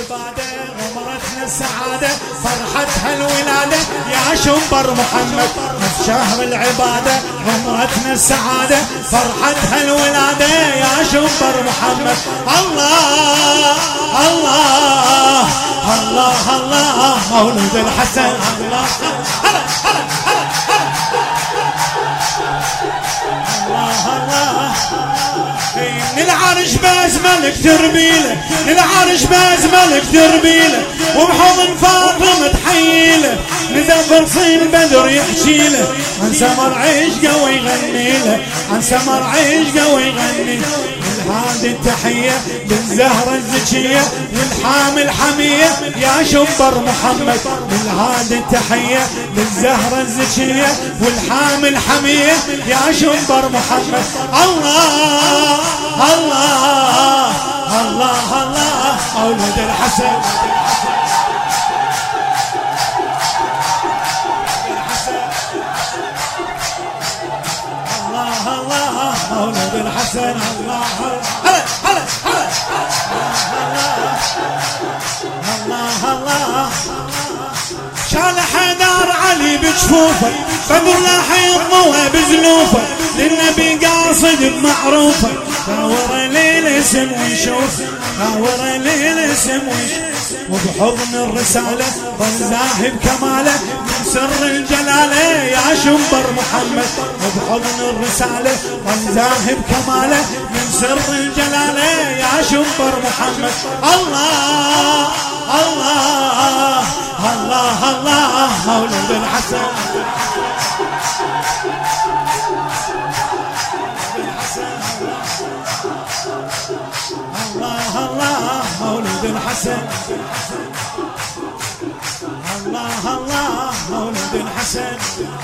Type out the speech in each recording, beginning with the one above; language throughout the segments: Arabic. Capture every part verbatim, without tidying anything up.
العبادة غمرتنا السعادة فرحتها الولادة يا شنبر محمد. شهر العبادة غمرتنا السعادة فرحتها الولادة يا شنبر محمد. الله الله الله الله مولد الحسن. الله هلا هلا هلا الله الله للعرش بأزملك تربيله للعرش بأزملك تربيله وبحضن فاطمة تحيله نزل فرصين بدر يحجيله عن سمر عشقه ويغنيله عن سمر عشقه ويغنيله. هذه التحية للزهرة الزكية والحامل حمية يا شنبر محمد. هذه التحية للزهرة الزكية والحامل حمية يا شنبر محمد. الله الله الله الله مولد الحسن. الله الله مولد الحسن. الله هلا هلا هلا الله الله شال حيدر علي بجفوفه بدر لاح يضموه بزلوفه للنبي قاصد بمعروفه نور لي الاسم ويشوف نور لي الاسم ويشوف وبحضن الرسالة ظل زاهب كماله من سر الجلالة يا شنبر محمد. وبحضن الرسالة ظل زاهب كماله من سر الجلالة يا شنبر محمد. الله الله الله الله مولد الحسن. الله الله مولد الحسن. الله الله مولد الحسن.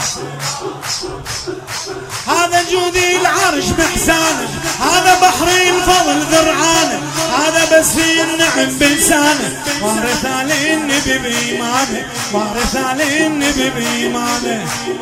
هذا جودي العرش بإحسانه هذا بحر الفضل ذرعانه هذا بس في النعم بلسانه وارث علي النبي بإيمانه وارث علي النبي بإيمانه.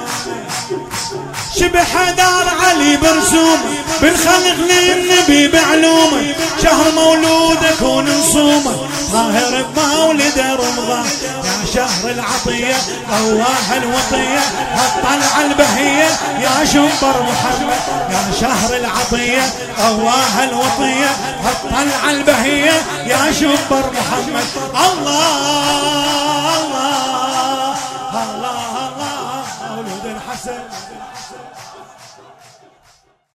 شبح دار علي برسومه بالخلق للنبي بعلومه شهر مولودك ونصومه طاهر بمولد رمضان يا شهر العطية رواه الوطية هالطلعة البهية يا شنبر محمد. يا شهر العطية رواه الوطية هالطلعة البهية يا شنبر محمد. الله الله